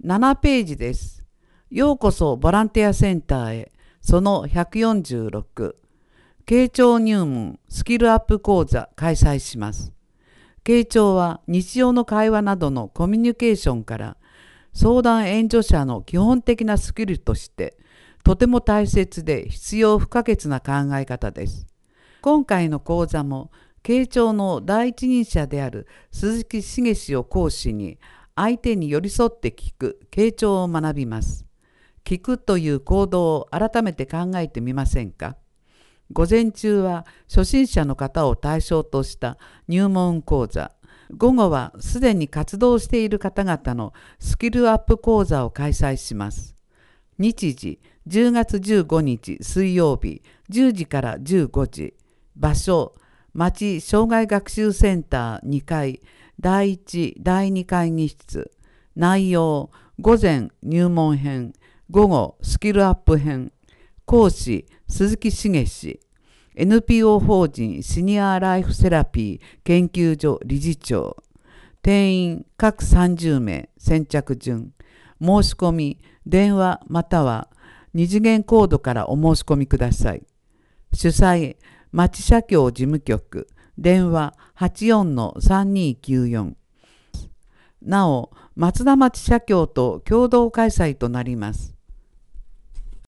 7ページです。ようこそボランティアセンターへ。その146。傾聴入門スキルアップ講座開催します。傾聴は日常の会話などのコミュニケーションから相談援助者の基本的なスキルとしてとても大切で必要不可欠な考え方です。今回の講座も傾聴の第一人者である鈴木茂氏を講師に相手に寄り添って聞く傾聴を学びます。聞くという行動を改めて考えてみませんか？午前中は初心者の方を対象とした入門講座、午後はすでに活動している方々のスキルアップ講座を開催します。日時10月15日水曜日10時から15時、場所町障害学習センター2階第1第2会議室、内容午前入門編、午後スキルアップ編、講師鈴木茂氏、 NPO 法人シニアライフセラピー研究所理事長、定員各30名、先着順、申し込み電話または二次元コードからお申し込みください。主催町社協事務局、電話 84-3294。 なお松田町社協と共同開催となります。